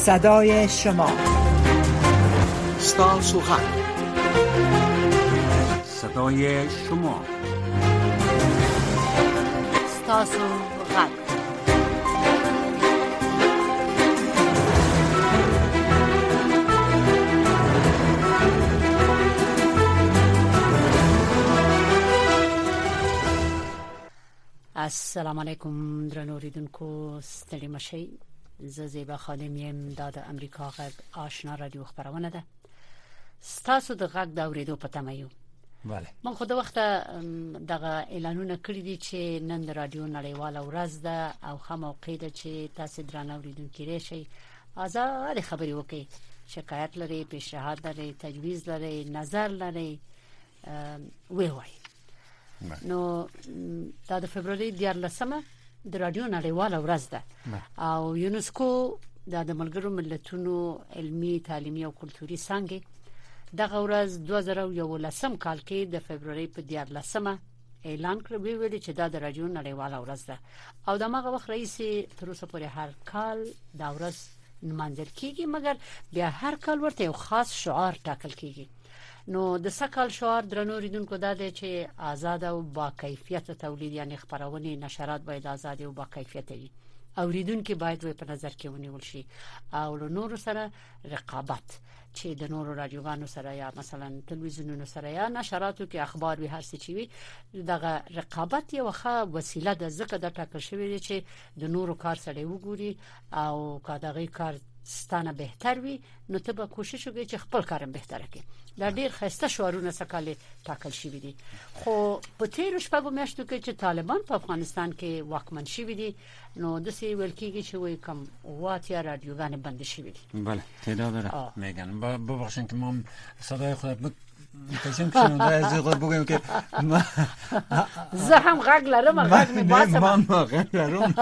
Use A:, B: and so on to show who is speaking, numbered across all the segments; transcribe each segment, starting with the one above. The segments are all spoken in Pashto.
A: صدای شما.
B: ستاسو غږ،
C: صدای شما.
D: ستاسو غږ. السلام علیکم درنو اوریدونکو، ستړي مشئ. زه زیبا خادم یم. دا د امریکا غږ آشنا رادیو خبرونه ده. ستاسو د غږ د اوریدو په تمه یو.
C: بله.
D: من خو د وخت دغه اعلانونه کړی دي چې نن د رادیو نړیواله ورځ ده او ښه موقع ده چې تاسو درنو اوریدونکو راشي، آزاد خبرې وکړئ. شکایت لري، پیشنهاد لري، تجویز لري، نظر لري، وایي. نو دا د فبرवरी 14مه د رادیو نړیواله ورځ ده او یونسکو د ملګرو ملتونو علمي، تعلیمي او کلتوري څانګې دغه ورځ 2011 کال کې د فبرवरी په 14مه اعلان کړ، ویل چې دا د رادیو نړیواله ورځ ده او دغه وخت رئیس تر اوسه پورې هر کال دا ورځ نمانځل کیږي، مګر بیا هر کال ورته یو خاص شعار ټاکل کیږي. نو د سکهال شعار درنو اوریدونکو دا دی چې آزاد او با کیفیت تولید، یعنی خبرونه نشرات باید آزاد او با کیفیت وي. اوریدونکو باید په نظر کې ونیول شي او له نورو سره رقابت، چې د نورو رادیوګانو سره یا مثلا تلویزیونونو سره یا نشراتو کې اخبار وي، هر څه چې وي، دغه رقابت یو ښه وسیله ده. ځکه دا ټاکل شوی دی چې د نورو کار سره وګوري او کاغذي کار ستانه بهتر وي، نو ته به کوشش وکړې چې خپل کارم بهتره کړې. دا ډېر ښایسته شعارونه سکهال ټاکل شوی دي. خو په تیرو شپږو میاشتو کې چې طالبان په افغانستان کې واکمن شوي دي، نو د سی ویل کېږي چې وایي کم واتیا رادیوګانې بند شوي دي.
C: بله، تعداد داره میگن. ببخشید که ما صدای خود کشیم که شنونده از خود بگویم که
D: زه هم غږ لرم، غږ می باسم.
C: من غږ لرم.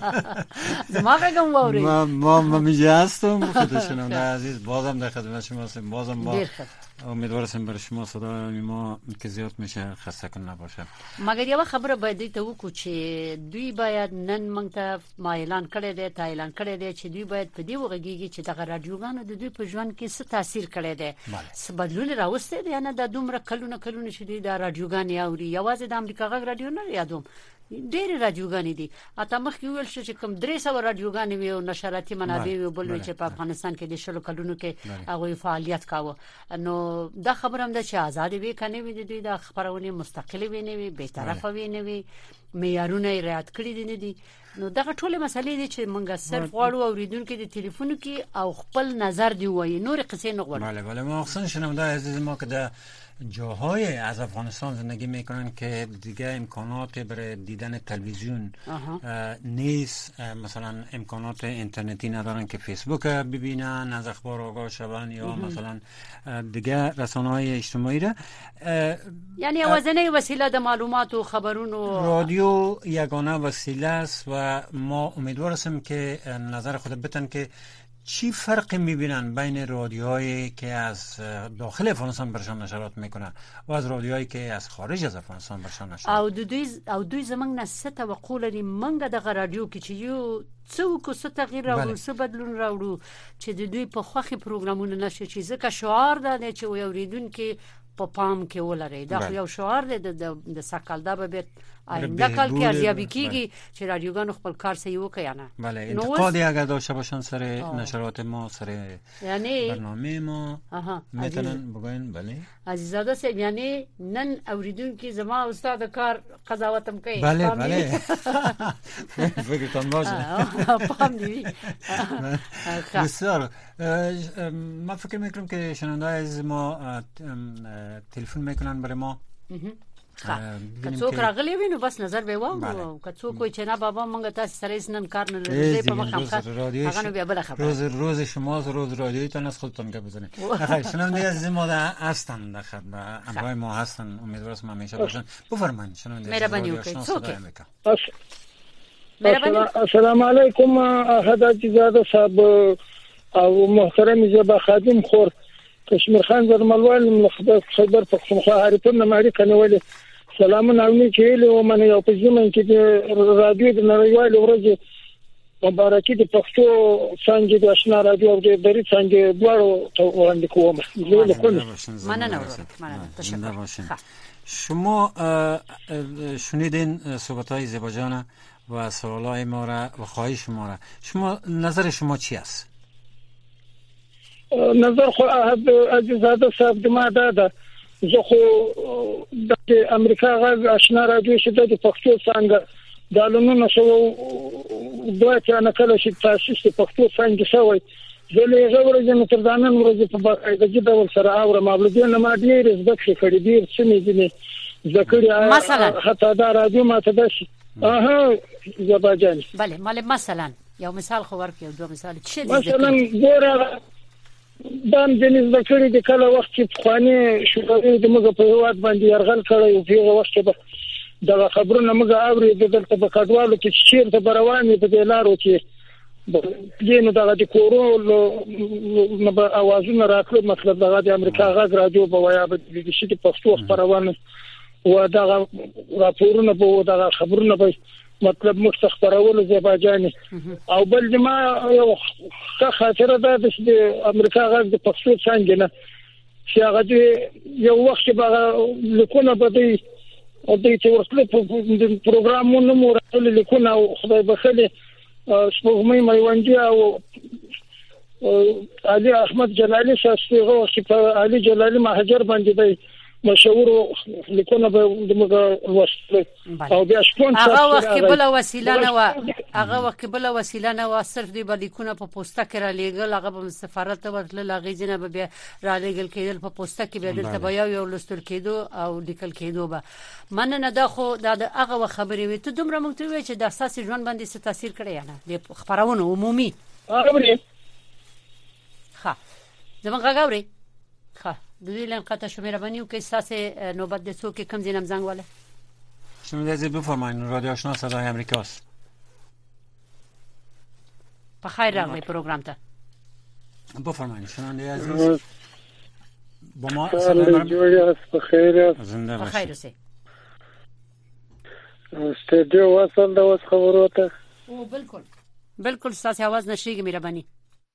D: زما غږم واورئ.
C: ما میجه هستم. خود شنونده عزیز، بازم در خدمت شما هستیم. بازم با امیدوار هستم برای شما صدای ما که زیاد میشه خسته کن نباشه.
D: مگر یو خبره باید ته وکړو چې دوی باید نن موږ ته ما اعلان کړی دی چې دوی باید په دې وغږیږي چې دغه رادیوګانو د دوی په ژوند کې څه تاثیر کړی دی، څه بدلون راوستی دی. نه د دومره کلونه چې دوی د رادیوګانې اوري، یوازې د امریکا غږ رادیو نه یادوم، ډېر رادیوګانې دي. اته مخکې ویل شو چې کوم 300 رادیوګانې وي او نشراتي منابع وي، بل چې په افغانستان کې د شلو کلونو کې هغه فعالیت کاوه. نو دا خبره هم ده چې آزاد وي کنه وي، دوی د خبرونه مستقله وي نه وي، به طرفه وي نه وي، معیارونه رعایت کړی دي نه دي. نو دغه ټول مسلې دي چې موږ صرف غواړو اوریدونکو د ټلیفون کې او خپل نظر دی وایي، نور قصې نه غواړو.
C: بله ما اصلا شنونده عزیز ما که در جاهای از افغانستان زندگی میکنن که دیگه امکانات برای دیدن تلویزیون نیست، مثلا امکانات اینترنتی ندارن که فیسبوک ببینن، از اخبار آگاه شون یا مثلا دیگه رسانه‌های اجتماعی را،
D: یعنی وزنه وسیله د معلومات و خبرونو
C: رادیو یگانه وسیله است و ما امیدوار هستیم که نظر خود بتن که چی فرقی میبینن بین رادیوهایی که از داخل افغانستان برشان نشرات میکنن و از رادیوهایی که از خارج از افغانستان برشان نشرات
D: او دوی زمنګ نه ست توقع لري منګه د رادیو کې چې یو څوک څه تغییر راوړي، څه بدلون راوړي چې د دوی په خوخي پروګرامونه نشي، چې ځکه شعار ده چې اوریدونکو په پام کې ولري. دا یو شعار دی د سکهال دا به آینده کال کې ارزیابی کیږي چې رادیوګانو خپل کار صحیح وکړي نه.
C: بله، انتقادی اگر داشته باشن سر نشرات ما، سر
D: یعنی
C: برنامه ما میتونن بگوین. بله
D: عزیزاده صاحب، یعنی نن اوریدونکو زما استاد کار قضاوتم کوي.
C: بله فکرتان باشه.
D: پام دی.
C: بسیار. ما فکر میکنم که شنونده از ما تلفن میکنن برای ما.
D: که څوک راغلی وي نو بس نظر به واو، که څوک وي چې نه بابا مونږ تاسو سره نن کار نه لري په مخه هغه نو بیا بل خبره.
C: روز شما روز رادیویتون از خودتون گپ بزنید. خیلی شنونده عزیز ما هستن در خدمت، همراه ما هستن، امیدوارم همیشه باشن. بفرمایید شنونده.
D: مهربانی وکړئ.
E: السلام علیکم حضرت زاده صاحب او محترم زیبا خادم خور کشمیر خان زرملوال خبر پختونخوا هریتون نماری کنولی سلامونه او نه چې له ومنه یو په ځمن کې د رادیو د نړیوال ورځ مبارکي د پښتو څنګه د آشنا رادیو او د دری څنګه دوړو ته وړاندې کوم.
D: مننه.
C: تشکر. شما شنیدین صحبت‌های زیباجان و سوالای ما را و خواهش ما را. شما نظر شما چی است؟
E: نظر خو عزیزاده صاحب د ما ده زه خو د امریکا غږ آشنا رادیو چې د پښتو څنګه د لونو شو دوه چې نه کله چې تاسیس د پښتو څنګه شوی زه له غوړې نه تر ځانن ورځې په باندې ډول سره اورم مبلغونه ما ډېر زده کړې ډېر څه دي ذکر
D: مثلا
E: حتی دا رادیو ما ته دشي زباجان
D: بله مثلا یو مثال خو ورکړو دوه مثال چې
E: مثلا ګوره دام جنیز ذکر د کله وخت چې خواني شوګری د موږ په هواد باندې يرغل کړی او په وخت کې دا خبرونه موږ اوري د دلته په کډوالو کې شیر ته بروانې په دلارو کې دینو دغه د کورو نو اوازونه راکړل مطلب دغه د امریکا غږ رادیو په ویا د شي د پښتو خبرونه و دغه راپورونه په دغه خبرونه په مطلب مستخبرول زیباجانی او بل جما یو خاطره ده د امریکا غږ د پښتو څنګه نه چې هغه یو وخت به لیکونه بده او د تورسله پروګرامونو مرسته لیکونه او خدای بخله سپوږمۍ میوندي او علي احمد جلالي شاسته چې په علي جلالي مهاجر باندې دی مشهور لیکونه به دغه وسله او بیا شپون
D: هغه وخت بل وسیله نه و هغه وخت بل وسیله نه و صرف دی لیکونه په پوسټه کې را لېګل هغه په سفارت ورتل هغه جنه به بیا را لېګل کېدل په پوسټه کې به دلته بیا یو لستر کېدو او لیکل کېدو به مننه دا خو دا هغه خبرې وي ته دومره مونږ ته وی چې د اساسي ژوند باندې څه تاثیر کړی نه د خبرونه عمومي
E: خبرې
D: ها زمونږ غاوري ها د دې لن قطع شو مهرباني وکړئ ساسه نوبت د څوک کم زینم زنګ واله
C: شما دې بفرمایئ رادیو آشنا صدای امریکاست.
D: په خیر راغلی پروګرام ته
C: بفرمایئ شنونده عزیز با ما
E: سلام په خیر
C: زنده باشید.
D: په خیر اوسئ.
E: استودیو وصل د اوس خبرو ته
D: او بالکل ساسه आवाज نشریږي مهرباني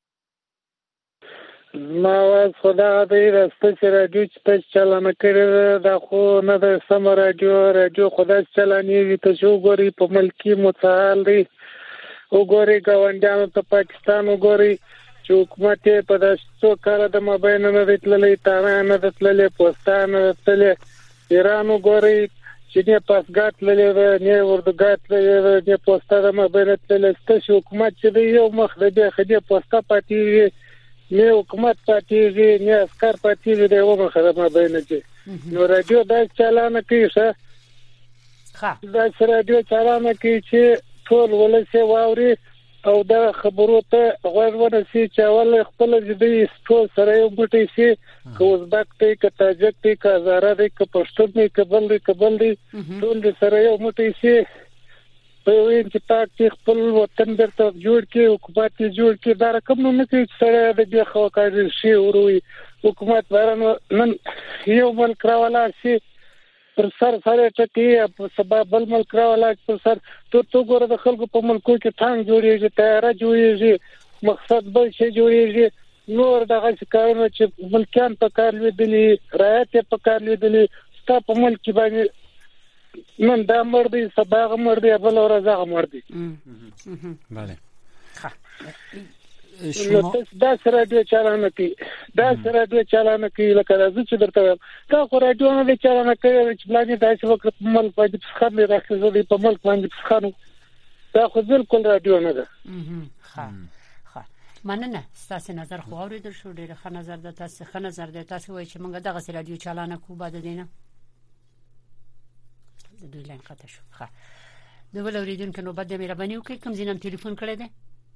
E: ما واز خدا دې راسته چې رادیو چې چلانه کړی دا خو نه د سم رادیو خدا چلانې وي ته شو ګوري په ملکی متعال دی وګوري ګاونډیانو ته پاکستان وګوري چې حکومت په داسو کار د مابین نه دتللې تاره نه دتللې پاکستان نه دتللې ایران وګوري چې نه پاسګات للې نه وردګات للې نه پاکستان مابین دتللې ست حکومت چې یو مخ د خدای پاستا پاتې نه حکومت پاتې نه اسکر پاتې دی و مخه ما بینه چې نو رادیو دا چلانه کوي ښه دا رادیو چلانه کوي چې ټول ولسه واوري او دا خبرو ته غوړونه سي چې اول خپل دې ټول سره یو بټي سي کوزبک ته ک تاجک ته ک هزاره دې ک پښتون دې کبل دې ټول سره یو بټي سي په وین چې تاسو خپل وطن درته جوړ کې حکومت جوړ کې دا رقم نه کوي سره د دې خو کار شي وروي حکومت ورنه نن یو ملک راولا شي پر سر ټکی په سبب بل ملک راولا پر سر تو ګوره د خلکو په ملکو کې ټانګ جوړیږي تیار جوړیږي مقصد بل شي جوړیږي نور دغه کارونه چې ملکان په کار لیدلي رایت په کار لیدلي ستا په ملک باندې من دا مردی سباغ مردی بل ورځه مردی
C: بله
E: شما دا سره د چلانه کې لکه راځي چې درته دا خو رادیو نه چلانه کوي چې بلاني داسې وخت په ملک باندې ښه راځي په ملک باندې ښه دا خو بالکل رادیو نه ده.
D: ښه مننه ستاسو نظر خو اوریدل شو ډیره ښه نظر ده تاسو وایي چې موږ دغه رادیو چلانه کو بعد دینه د دوی لاین قطع شو. ښه د بل اوریدونکو نو بده مهرباني وکړئ کوم ځینم ټلیفون کړی دی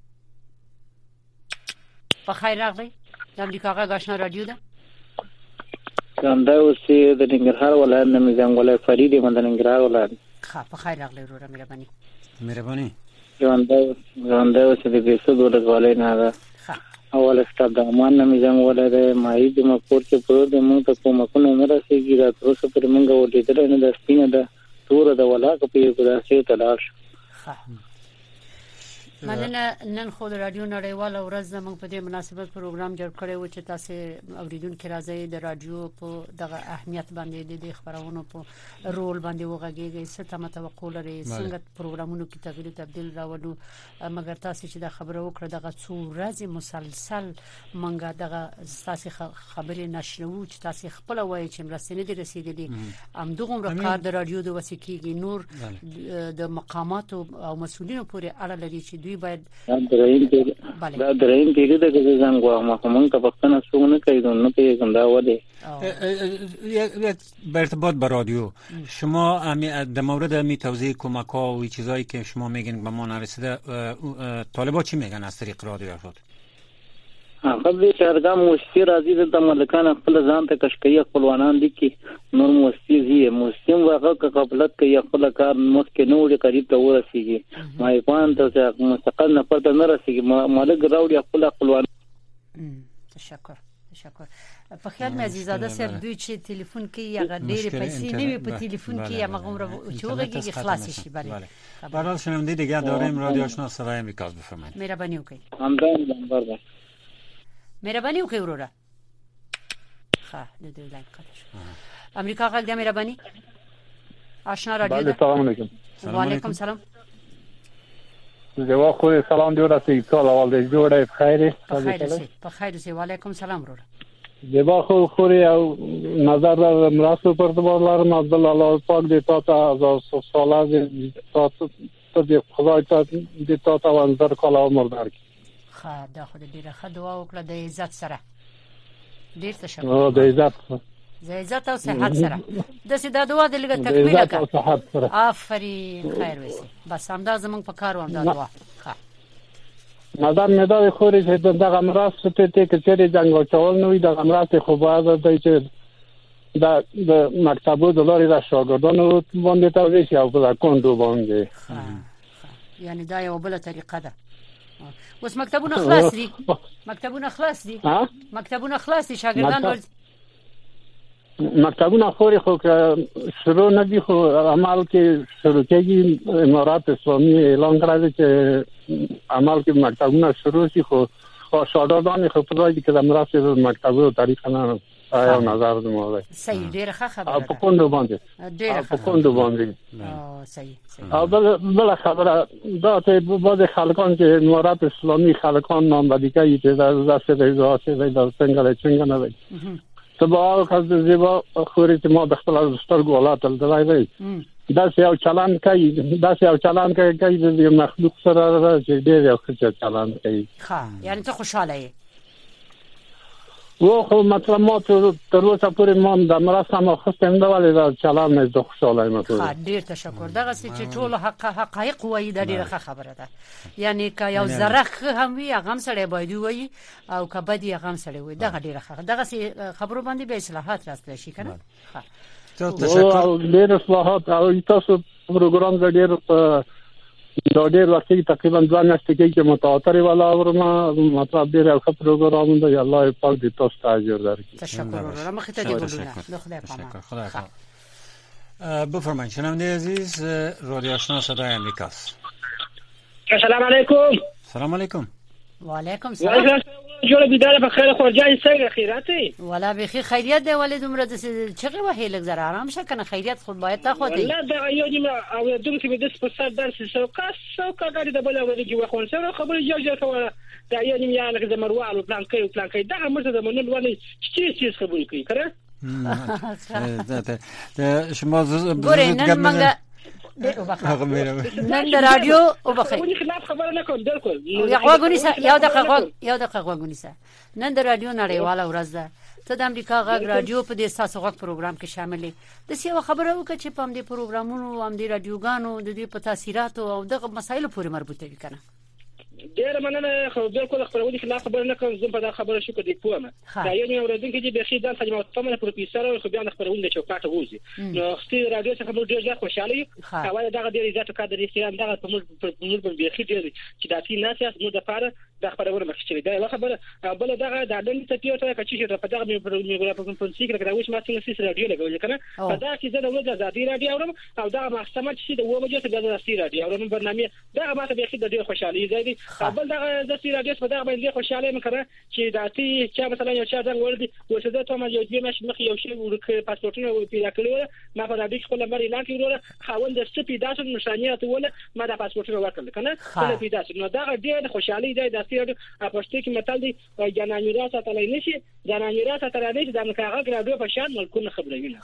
D: په خیر راغلی د امریکا غږ آشنا رادیو ده
A: څنګه اوسې د ننګرهار ولایت نه مزنګ ولای فرید من د ننګرهار ولایت.
D: ښه په خیر راغلی وروره مهرباني
A: ژوندۍ اوسې د بیسو د ولای نه ده اول ستاب د امان نه مزنګ ولای د مای د مکور کې پرو د مونږ ته کومکونه نه راسيږي دا تاسو پر مونږ ولېدل نه د سپینه ده تور د ولاګ په داسې تلاش.
D: مننه. نن خو د رادیو نړیواله ورځ د موږ په دې مناسبت پروګرام جوړ کړی و چې تاسو اوریدونکو راځي د رادیو په دغه اهمیت باندې د خبرونو په رول باندې وغږیږي څه ته متوقع لري څنګه پروګرامونو کې تغییر تبديل راوړو مګر تاسو چې د خبرو وکړه دغه څو ورځې مسلسل منګه دغه تاسو خبرې نشرو چې تاسو خپل وایي چې مرستنه دي رسیدلي ام دغه کار د رادیو د وسیکيږي نور د مقامات او مسؤلینو پورې اړه لري چې دوی باید
A: دا درېیم پیری د څنګه ما کوم ته پښتنه څونه کوي نو په څنګه وده
C: به ارتباط با رادیو شما در مورد می توضیح کمک ها و چیزایی که شما میگین به ما نرسیده طالبا چی میگن از طریق رادیو شد
A: قبل شهرګام مشتي راځي د ملکان خپل ځان ته کشکې خپلوانان دي کې نور مستي زی مسلم واغه قبلت کې خپل کار مخ کې نور قریب ته ورسیږي ما پان ته مستقل نه پته نه رسیږي مالک راوړي خپل خپلوان.
D: تشکر په خیال مې عزیزاده صاحب دوی چې ټلیفون کې یا ډېر پیسې نه وي په ټلیفون کې یا مغمره چوغږي خلاص شي. بله
C: برای شنونده دیگه داریم رادیو آشنا صدای امریکا بفرمایید.
D: مهربانی وکړئ.
A: همدان
D: مهربانی وکړئ وروره. ښه د دې لاین قطع امریکا غږ د مهربانی آشنا رادیو.
B: السلام علیکم.
D: وعلیکم سلام.
B: زه خو سلام دی ورته ټول اول دې جوړه بخیر.
D: په خیر سي. وعلیکم سلام وروره.
B: زه خو خوري او نظر مراسو پر دبارلار عبد الله پاک دې تاسو از سوال تاسو ته خدای ته دې تاسو انځر کاله مردار کی.
D: ښه دا خو دې راخه دعا وکړه د عزت سره. ډیر تشکر.
B: او د
D: عزت او صحت سره د سیده دعا د لګه تکمیل کړه. آفرین خیر وسی. بس همدا زمونږ په کار و همدا دعا. ښه
B: نظر مې دا خوري چې دغه مراسته ته کې چې جنگ چول نو د مراسته خو باید د چې د مکتبو د لاري د شاګردانو باندې توزیع شي او په کوندو باندې.
D: یعنی دا یو بل طریقه ده. اوس مکتبونه خلاص دي. مکتبونه خلاص دي شاګردان مکتبونه
B: خوري خو شروع نه دي خو عمل کې شروع کېږي. امارات اسلامي اعلان کړی چې عمل کې مکتبونه شروع شي خو شاګردان خو په دې کې د مراسته مکتبو تاریخ نه آیا نظر دمو.
D: صحیح ډیره خبره.
B: په کوندو باندې
D: صحیح.
B: او بل خبره دا ته بعض خلکان چې امارات اسلامي خلکان نام بدی کوي چې دا څنګه نه وي سبا خاص زیبا خوري چې ما د خپل سترګو ولاتل درای دا یو چالان کوي د مخلوق سره چې ډېر یو ښه چالان کوي.
D: ښه یعنی ته خوشاله یې.
B: و خو مطلب ما تر اوسه پورې ما د مراسته ما خستم دا ولې دا چالان مې د خوشاله یم.
D: ډېر تشکر. دغه چې ټول حقایق وایي د ډېر ښه خبره ده. یعنی که یو زرخ هم وي هغه سره باید وایي او که بدی هغه سره وایي دغه ډېر ښه. دغه خبرو باندې به اصلاحات راستل شي کنه.
B: تشکر. ډېر اصلاحات او تاسو پروګرام د ډېر وخت تقریبا 2 میاشتې کې متواتر ولا ورما مطلب ډېر ښه پروګرام دی. الله پاک دې تاسو ته اجر درکړي.
D: تشکر. مخ ته دی ګلونه. خدای پامان.
C: بفرمایید شنونده عزیز رادیو آشنا صدای امریکاست.
F: السلام علیکم.
C: سلام علیکم.
D: وعلیکم سلام.
F: جوړ بیدار په خیر خو جای څنګه خیراتي
D: ولا به خیریت دی ولې دومره د چغه وهې لږ زر آرام شه کنه خیریت خو باید تا خو دی.
F: لا دا یو دیم او دوم کې د سپورت درس سو کاګری د بل ورې کې وخون سره خبرې یو کوله دا یو دیم یا لکه د مروان پلان کوي دا مرته د منل ولې چیز خبرې کوي کړه.
C: شما
D: ګورې نن د رادیو او بخیر
F: خلاف خبره نه کوم بالکل
D: یو دقیقه غوښنیسه. نن د رادیو نړیواله ورځ ده. ته د امریکا غږ رادیو په دې اساس غږ پروګرام کې شاملې. د څه خبره وکړه چې په دې پروګرامونو او دې رادیوګانو د دې په تاثیرات او دغه مسایلو پورې مربوطه دي کنه.
F: ډیر مننه خو بالکل خبرونه خلاف خبره نه کوم. زه په دا خبره شو کې کومه دا یو نو ورته کې به خې د تجربه تمه پروفیسور خو بیا خبرونه چوکاټه وځي نو خسته رادیو څخه خبر ډیر خوشاله یم. هغه دغه ډیر عزت او قدر احترام دغه په موږ به خې ډیر چې داتې ناسیاس موږ د پاره د خبرونه مخ چې دا خبره بل دغه د دن ته پیوټه کچې چې په دغه میګرافون کې راوښ ما څنګه سیس رادیو لګول کنه په دا کې زه د ورځ ازادي رادیو اورم او دا محکمه چې د ومجه ته د ازادي رادیو اورم برنامه دا ما ته به د ډیر خوشحالي زیدي بل دغه د ازادي رادیو په دغه باندې خوشاله مکره چې داتي چې مثلا یو چا څنګه وردي ورته ته ما یو دې مش مخ یو شی ورکه پاسپورتونه پیدا کړو ما په دې خپل نمبر اعلان کړو خاوند د سپی داسې نشانیات ول ما د پاسپورتونه ورکړل کنه خپل پیدا نو دا ډیر خوشحالي دی د سیاده پښتو کې متل دی جنانیرا ساتلای نشي جنانیرا ساتلای نشي د مکاغه ګرادو په شان ملکونه خبروي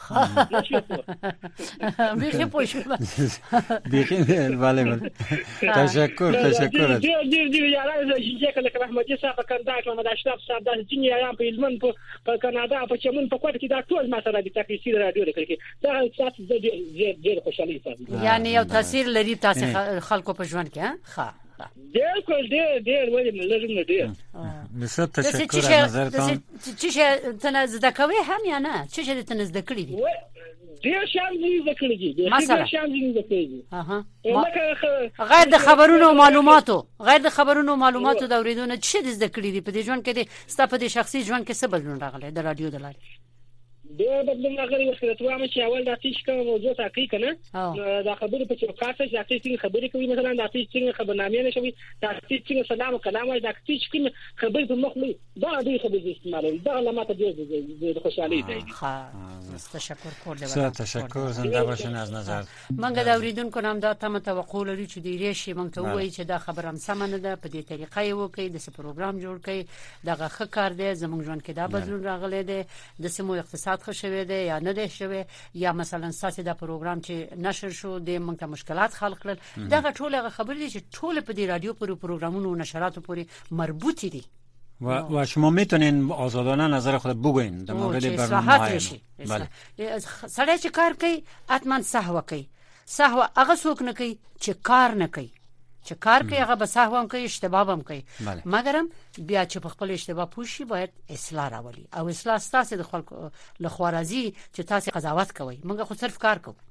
D: بیخی پوشم
C: بیخی بله تشکر
F: دیر یاران زیجه که رحمتی صاحب کنداک و مداشتاب صاحب دا جنی یاران په علمن په کانادا په چمن په کوټ کې دا ټول ما سره د تکلیفي رادیو لري دا تاسو ډیر خوشالي تاسو
D: یعنی یو تاثیر لري تاسو خلکو په ژوند کې ها
F: ډیر کول ډیر ولې لازم ډیر
C: مثلا تشکر از نظرتان
D: چی تنزد کوي هم یا نه چی تنزد کړی دي
F: ډیر شان دي ذکر دي
D: مثلا
F: شان دي ذکر
D: اها غیر د خبرونو او معلوماتو د اوریدونکو چې د ذکر دي په دې ژوند کې د ستاسو د شخصي ژوند کې څه بدلون راغلی د رادیو د لارې
F: ډېر بدلون راغلی وخت ته وایم چې اول د تاسو کوم موضوع تاکي کنه دا خبره په چوکاټ کې تاسو خبرې کوي مثلا د تاسو خبرنامې نشوي تاسو سلام او کلام وایي د تاسو کوم خبرې په مخ نه دا دې خبرې استعمالوي دا علامات د خوشحالي دی
D: تشکر کوم
C: تشکر زنده باشین از نظر
D: منګه د اوریدونکو نام دا تم توقع لري چې د ریشي مونږ ته وایي چې دا خبره هم سم نه ده په دې طریقې یو کې د پروګرام جوړ کړي دغه ښه کار دی زموږ ژوند کې دا بدلون راغلی دی د سیمو اقتصاد شوه دی یا نه دی شوه یا مثلا ساسي دا پروګرام چې نشر شو د موږ ته مشکلات خلق کړل دا ټول خبرې دي چې ټول په دې رادیو پروګرامونو او نشراتو پورې مربوط دي
C: و شما میتونین آزادانه نظر خود بگوین در مورد برنامه
D: بله سړی چې کار کوي اتمن سهو کوي سهو هغه څوک نه کوي چې کار نه کوي چې کار کوي هغه به سهو هم کوي اشتباه هم کوي مګرم بیا چې په خپل اشتباه پوښي باید اصلاح راولي او اصلاح ستاسو د خلکو لخوا راځي چې تاسو قضاوت کوئ موږ خو صرف کار کوو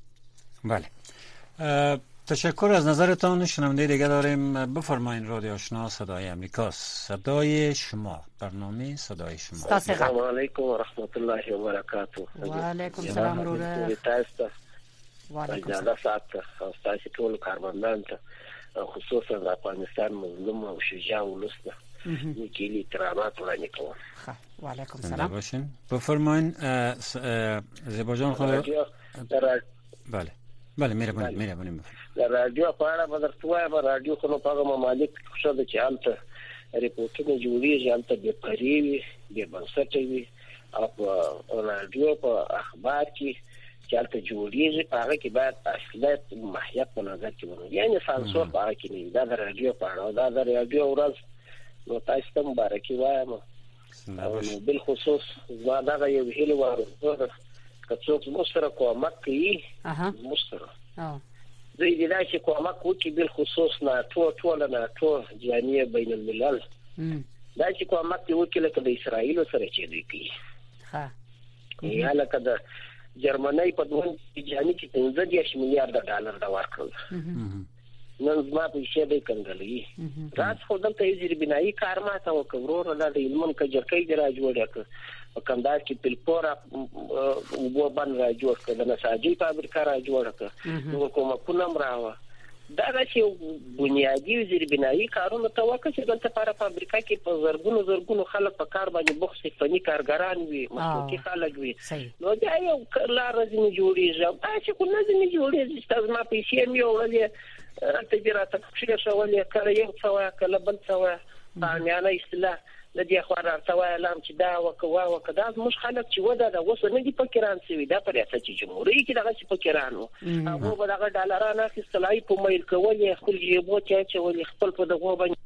C: بله تشکر از نظرتان. شنونده دیگه داریم. بفرمایید رادیو آشنا صدای امریکاست. صدای شما، برنامه صدای شما.
G: السلام علیکم و رحمت الله و برکاته.
D: و علیکم السلام روره.
G: و علیکم السلام. تاسو ټول کارمندان ته خصوصا د افغانستان مظلوم او شجاع ولسته نیکی احترامات وړاندې کوم.
D: و علیکم السلام.
C: باشین. بفرمایید زیبا جان خود. بله. بله مهرباني.
G: د رادیو په اړه به درته وایم، رادیو خو په هغه ممالک کې شته چې هلته ریپورټونه جوړېږي، هلته بېپرې وي، بې بنسټه وي، او په رادیو په اخبار کې چې هلته جوړېږي په هغه کې باید اصلیت ماهیت په نظر کې ونیول، یعنې سانسور په هغه کې نه وي. دا د رادیو په اړه، دا د رادیو ورځ نو تاسو ته مبارکي وایم. او بالخصوص زما دغه یو هیله وه که څوک زموږ سره کومک کوي، زموږ سره دوی دې دا چې کومک وکړي، بالخصوص ټوله ناټو جامعه بین الملل دا چې کومک دې وکړي لکه د اسرائیلو سره چې دوی کوي، یا لکه د جرمنۍ په دوه جامعه کې 15 میلیارډ ډالر دا ورکړل. نن زما پیسې به کنګلې راځ خو دلته یې بنایي کار ماته وکړو، دا د علمون کجرکې دی را جوړ کړ په کندهار کې پلپورا وبو باندې را جوړ کړ، د نساجي فابریکه را جوړ کړ، نو کومه راوه دا چې بنیادی وزیر بنایي کارونه ته وکړي چې دلته لپاره فابریکه کې په زرګونو خلک په کار باندې بوخت فني کارګران وي، مسلکي خلک وي، نو دا یو لار ځنی جوړیږي. دا چې کو نه ځنی جوړیږي تاسو ما پیسې مې وړلې راته دې راته څه شولې کړه یو څه کله بل څه باندې اصطلاح د دې خبره راځي لام چې دا وکړه دا مش خلک چې ودا دا وسه نه دي پکران سوي، دا پر ریاست جمهوریت کې دغه چې پکرانو هغه به دغه ډالرانه خستلای په مایل کولې خپل جیبو چې ولې خپل په دغه باندې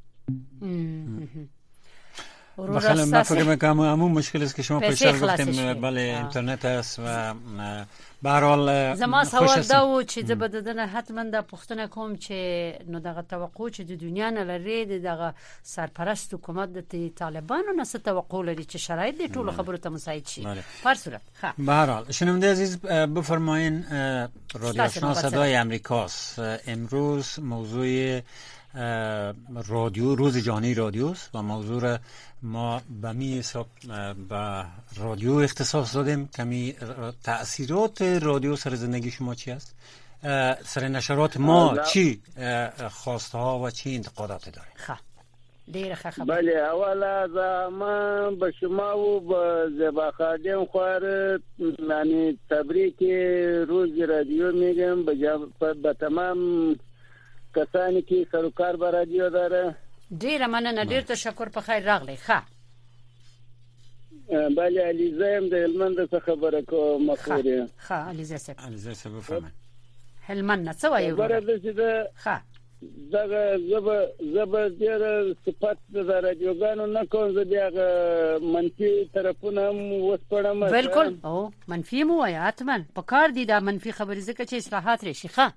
C: بخلا ما فکر میکنم همون مشکل است که شما پیشتر گفتیم. بله اینترنت است و به هر حال
D: زما سوال دا و چې د بددنه حتما د پښتنه کوم چې نو دغه توقع چې د دنیا نه لري دغه سرپرست حکومت د طالبانو نه څه توقع لري چې شرایط د ټولو خبرو ته مساعد شي. پر صورت
C: به هر حال شنونده عزیز بفرمایید رادیو آشنا صدای امریکاست. امروز موضوع رادیو، روز جهانی رادیوست و موضوع را ما به می حساب به رادیو اختصاص دادیم. کمی تأثیرات رادیو سر زندگی شما چی است؟ سر نشرات ما چی خواسته ها و چی انتقادات داره؟
D: ډیره ښه خبره.
H: بله، اوله زما به شما و به زیبا خادم خوار یعنی تبریک روز رادیو میگم به تمام کسانی که سروکار به رادیو داره.
D: ډیره مننه، ډیر تشکر، په خیر راغلی. ښه
H: بله، علیزه هم د هلمند څخه خبره کوم.
D: ښه علیزه صاحب
C: بفرمایئ.
D: هلمند نه څه وایي؟
H: خبره ده چې
D: ښه
H: دغه زبر ډیر صفات د رادیوګانو نه کوم، زه بیا منفي طرفونه هم وسپړم.
D: بالکل، او منفي مو وایي، حتما په کار دي دا منفي خبرې، ځکه چې اصلاحات راشي. ښه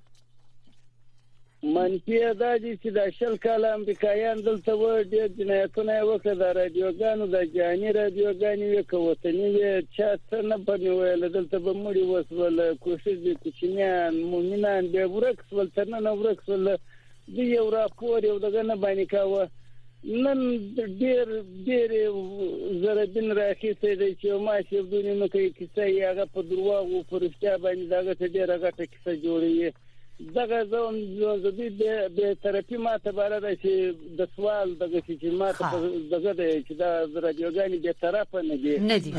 H: منفي دا دي چې د شل کال امریکایان دلته و ډیر جنایتونه وکړه د رادیوګانو، د جهاني رادیوګانې وې کوتنې وې، چا څه نه پنویل، دلته به مړي وسول، کوشش دي کوچنیان مومنان به ورک سول، تر نن ورک سول، د یو راپور یو دغه نه باندې کاوه. نن ډیر زربین راخیسته دی چې ما چې بدون نو کوي کیسه یې هغه په درواغو فرشته باندې دغه ډیره غټه کیسه جوړوي. دغه زه به طرفي ماته بارده چې د سوال دغه چې ماته دغه دی چې دا رادیوګانې به طرفه نه دي.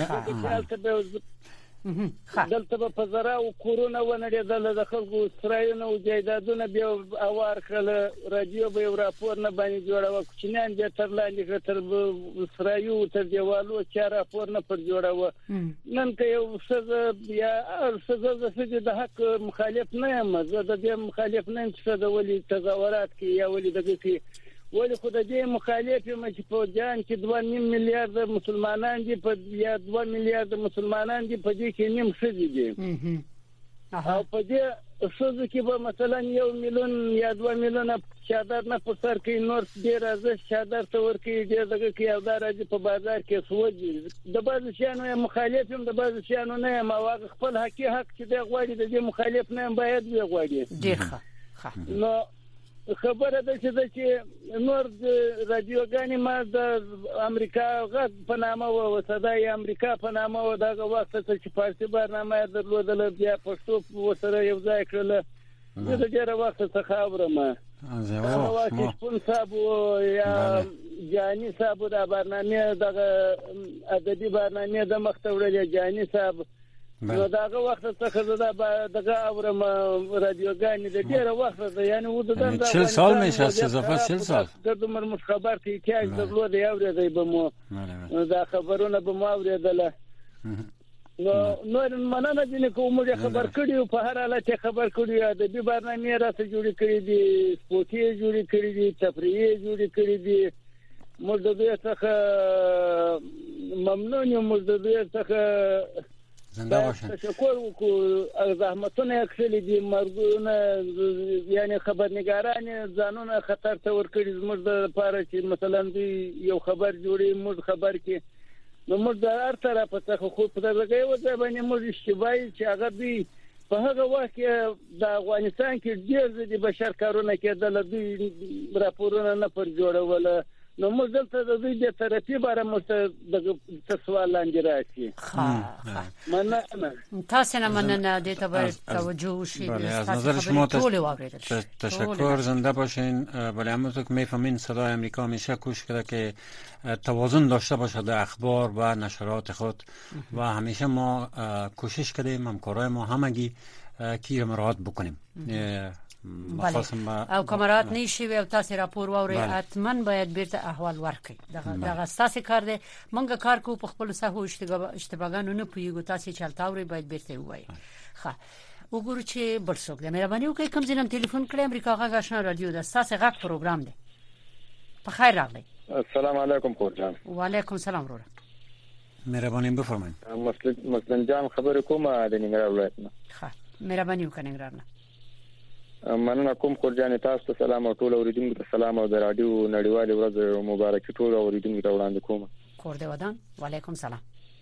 H: دلته په زرا او کورونه ونړېدل، د خلکو سرایونه او جایدادونه بیا اوار کړل، رادیو به یو راپور نه باندې جوړاوه، کوچنیان به تر لاندې تر سرایو تر دیوالو چا راپور نه پر جوړاوه. نن که یو څه یا څه د حق مخالف نه یم، زه د دې مخالف نه یم چې د ولي تظاهرات کې یا ولي دغه کې، ولی خو د دې مخالف یم چې په جان کې 2.5 میلیارد مسلمانان دي، په یا 2 میلیارد مسلمانان دي، په دې کې نیم ښځې دي، او په دې ښځو کې به مثلا 1 میلیون یا 2 میلیونه چادر نه په سر کې، نور ډېر ارزښت چادر ته ورکوي، ډېر دغه کې او دا راځي په بازار کې سوځي. د بعضو شیانو یم مخالف یم، د بعضو شیانو نه یم، او هغه خپل حق چې دی غواړي، د دې مخالف نه یم، باید ویې غواړي.
D: ډېر ښه.
H: نو خبره ده چې نور رادیوګانې ما د امریکا غږ په نامه و صدای امریکا په نامه و، دغه وخت چې فارسي برنامه یې درلودله، بیا پښتو ورسره یو ځای کړله. زه د ډېره وخت څخه اورم هغه وخت کې شپون صاحب یا جهاني صاحب دا برنامه دغه ادبي برنامه د مخته وړلې جهاني صاحب، نو دغه وخت څخه دغه اورم رادیوګانې د ډېره وخت ده، یعنی ودان دا
C: 40 سال میشه اضافه 40 سال
H: د عمر مش خبر کې احتیاج درلود یاورې به مو دا خبرونه به مو اورېدله. نو مننه دي کوم چې خبر کړیو، په هر حالت خبر کړیو، ادبي برنامه راته جوړې کړې دي، سپورتي جوړې کړې دي، تفریحي جوړې کړې دي. موږ د دې څخه ممنون یو، موږ د دې څخه
C: زنده باشین.
H: تشکر وکړو، زحمتونه کړلي دي، مرګونه یعنی خبرنګاران ځانونه خطر ته ورکړي زموږ د لپاره چې مثلا دوی یو خبر جوړي، موږ خبر کې نو موږ د هر طرفه څخه خو په دغه یو ځای باندې موږ اشتباهي چې هغه دوی په هغه وخت کې د افغانستان کې ډېر ځدې بشر کارونه کېدل، دوی راپورونه نه پر جوړول، نو موږ دلته د دوی د طرفي باره موږ ته سوال لاندې راشي. مننه
D: تاسو نه مننه، دې ته باید توجه وشي.
C: از نظر شما تشکر، زنده باشین. ولی همونطور که میفهمین صدای امریکا همیشه کوشش کرده که توازن داشته باشه در اخبار و نشرات خود، و همیشه ما کوشش کردیم همکارای ما همگی که مراعات بکنیم.
D: او کمرات نشي او تاسو راپور ووري، حتما باید بیرته احوال ورکړي. دغه تاسو کار دی، مونږه کار کوو په خپل سهو اشتباهګانو نه پویګو، تاسو چلتاوري باید بیرته وایي. ښه وګورو چې بل څوک دی. مهرباني وکړئ کوم ځینم ټلیفون کړئ، امریکا غږ آشنا رادیو د تاسو غږ پروګرام دی. په خیر راغلی.
I: السلام علیکم خورجان.
D: وعلیکم السلام وروره.
C: مهرباني بفرمایئ.
I: مسلم جان خبرې کومه د ننګرهار ولایت نه.
D: ښه مهرباني وکړئ ننګرهار نه.
I: مننه کوم خورجان، تاسو ته سلام او ټول اوریدونکو ته سلام، او د رادیو نړیوالې ورځ مبارکي ټول اوریدونکو ته وړاندې کوم.
D: کور دی ودان. وعلیکم سلام.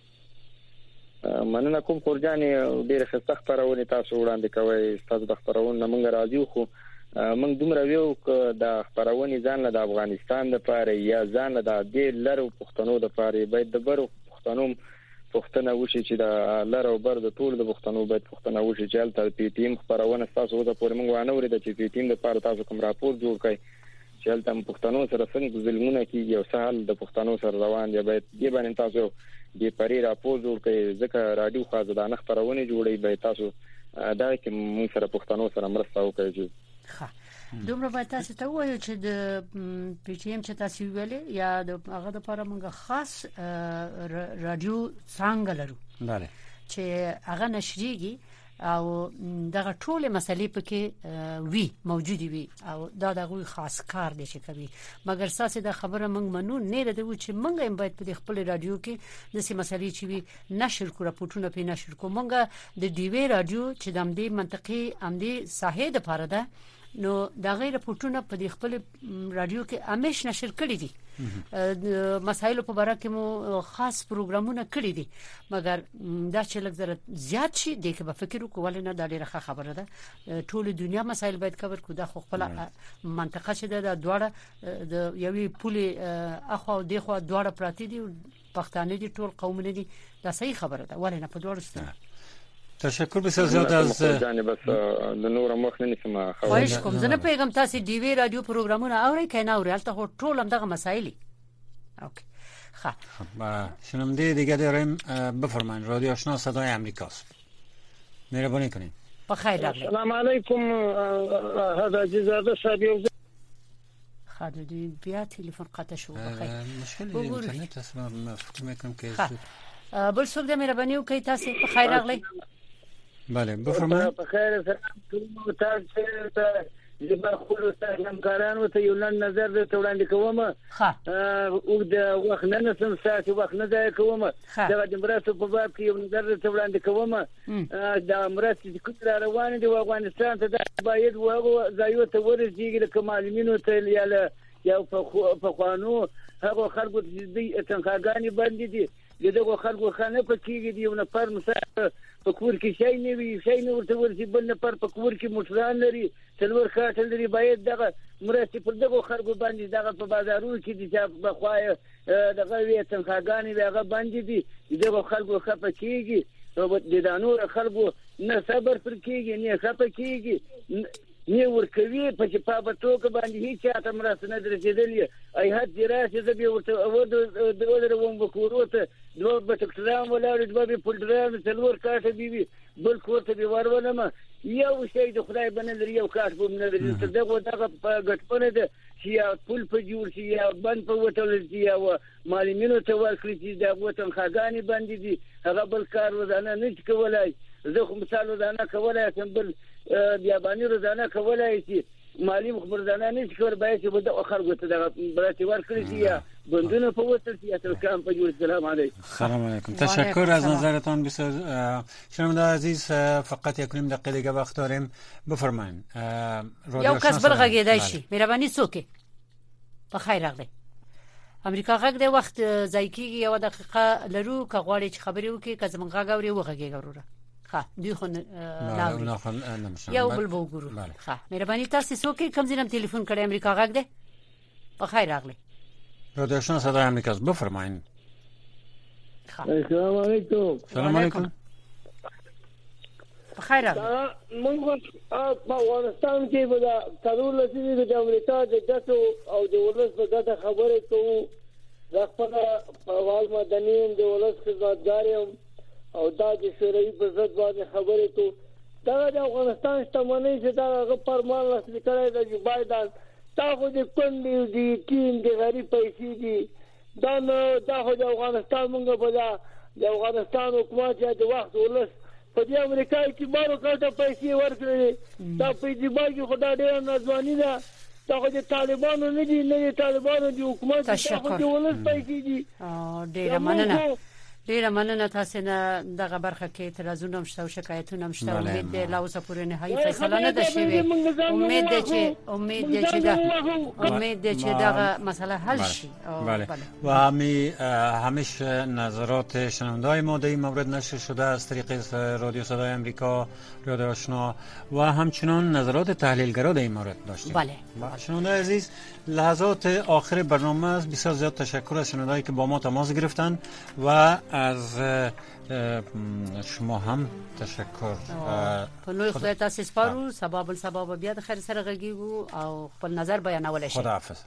I: مننه کوم خورجان، ډېر ښه خبرونه تاسو وړاندې کوي، تاسو د خبرونو موږ راځو، خو موږ دومره ویو ک د خبرونې ځان له افغانستان لپاره یا ځان له د لرو پښتنو لپاره باید د برو پښتنو پښتنه وشي چې د لرو بر د ټول د پښتنو باید پښتنه وشي چې تل پی ټی ایم خبرونه تاسو د پورې موږ وانه ورته چې پی ټی ایم لپاره تاسو کوم راپور جوړ کړئ چې تل پښتنو سره څنګه ظلمونه کیږي او سهال د پښتنو سره روان دی باید دې باندې تاسو د پری راپور جوړ کړئ ځکه رادیو خازدانه خبرونه جوړي به تاسو دا کې موږ سره پښتنو سره مرسته وکړي.
D: ښه دومره باید تاسو ته وایو چې د پی ټی ایم چې تاسو ویلې یا د هغه لپاره موږ خاص رادیو څنګه لرو
C: بله
D: چې هغه نشریږي او دغه ټول مسلې پکې وی موجودي وي او دا دغه خاص کار دي چې کوي مګر ساسه د خبره موږ منو نه رده چې موږ هم باید په خپل رادیو کې د سي مسلې چې وي نشر کو راپورټونه په نشر کو موږ د ډي وی رادیو چې د امدي منطقي امدي ساحه د پاره ده نو دا غیر راپورټونه په خپل رادیو کې همیش نشر کړي دي مسایل په اړه کې مو خاص پروګرامونه کړی دي مګر دا چې لږ زیات شي د کې په فکر وکول نه دا ډیره خبره ده ټول دنیا مسایل باید کور کو د خپل منطقه چې د دوړه د یوې پولې اخو د خو دوړه پراتی دي پښتانه دي ټول قومونه دي دا صحیح خبره ده ولې نه په دوړه ستنه.
C: تشکر بسیار زیاد از
I: جانب د نور مخ نه نسمه
D: خواهش کوم زه نه پیغام تاسو دی وی رادیو پروګرامونه اورئ کنه اورئ البته ټول هم دغه مسایلی اوکی خب
C: شنونده دیگه داریم بفرمایید رادیو آشنا صدای امریکاست مهربانی کنید
D: بخیر راغلی
E: السلام علیکم هذا جزاده صاحب
D: خالدی بیا تلفن قطع شو بخیر
C: مشکل اینترنت است من فکر میکنم که
D: بل څوک د مهرباني وکړئ تاسو بخیر راغلی
C: بله بفرمایید
E: بخیر سلام تاسو ته زما خپل همکارانو ته یو نظر درته وړاندې کوم او د وخت نه نسم ساتي وخت نه ځای کوم دا د مرستو په باب کې یو نظر درته وړاندې کوم دا مرستې چې کوم روان دي افغانستان ته باید وغو ځایو ته ورسیږي د معلمینو ته یا په قانون هغه خلکو د تنخواګانی باندې دي دغه خلکو خانه پکېږي دی یو نفر مسافر په کور کې شي نه وي شي نه ورته ورسي بل نفر په کور کې موټران لري څلور کاټل لري باید دغه مرستې پر دغه خلکو باندې دغه په بازارونو کې دي چې په خوای دغه وی تنخواګانی هغه باندې دي دغه خلکو خپه کېږي او د دانور خلکو نه صبر پر کېږي نه خپه کېږي نه ورکوي په چې په توګه باندې هیڅ اته مرسته نه درځېدلې ای هڅه دراسه د به ورته د ودروم وکوروته دوه بټکټرام ولاړ دوه په پولډرام څلور کاټه بي بل کوته به ورولم یو شی د خدای باندې لري یو کاټ به نه لري دغه په غټپنه ده چې یا پول په جوړ شي یا بند په وټل شي یا معلمینو ته ورکړي چې د وطن خاګانی باندې دي هغه بل کار وزانه نه کولای زه خو مثال وزانه کولای سم بل بیا باندې روزانه کولای شي مالی مخبرانه نه څور باید چې بده اخر غوته د براتي ورکړي یا بندونه په وسط یا تر کام په جوړ. سلام علیکم.
C: سلام علیکم. تشکر از نظرتان بسیار. شنونده عزیز فقط یک نیم دقیقه دیگه وقت داریم بفرمایید.
D: یو کس بل غږیدای شي مهرباني څوک بخیر راغلی امریکا غږ د وخت ځای کیږي یو دقیقه لرو که غواړي چې خبرې وکړي که زمونږ غږ اوري وغږیږي وروره دی خو یو بل وګورو ښه مهرباني تاسو څوک کوم ځینم ټلیفون کړی امریکا غږ ده بخیر راغلی
C: رادیو آشنا صدای امریکا بفرمایید.
E: السلام علیکم.
C: سلام علیکم.
D: بخیر راغلی.
E: موږ په افغانستان کې به ترور لسیږي د امریکا د ګټو او د ولس په ګټه خبرې کوو د خپل په مدني د ولس خدمتګار یم او دا د شوروي په ضد باندې خبرې کوو دا د افغانستان شتمنۍ چې دا فرمان لاسلیک کړی د جو بایدن دا خو د کندې دي کین د غریب پیسې دي دا خو د افغانستان موږ په د افغانستان حکومت د وخت ولس په دې امریکا کې بارو کاټه پیسې ورکړي دا په دې باندې خدای دې نازوانی ده دا خو د طالبانو نه دي نه د طالبانو د حکومت دا خو د ولس پیسې دي.
D: ډیره مننه ډیره مننه تاسو نه دغه برخه کې اعتراضونه مشته او شکایتونه مشته امید دی لا اوسه پورې نهایي فیصله نه ده شوې امید دی چې دغه مسئله حل شي
C: بله و همیشه نظرات شنونده‌های ما در این مورد نشر شده از طریق رادیو صدای آمریکا، رادیو آشنا و همچنان نظرات تحلیلگرا در این مورد داشتیم.
D: بله
C: شنونده عزیز لحظات آخر برنامه است. بسیار زیاد تشکر از شنونده‌هایی که با ما تماس گرفتن و از شما هم تشکر.
D: په نوې خدای تاسو سپارو. سبا بل سبا بیا د خیر سره غږیږو او خپل نظر بیانولای شئ.
C: خداحافظ.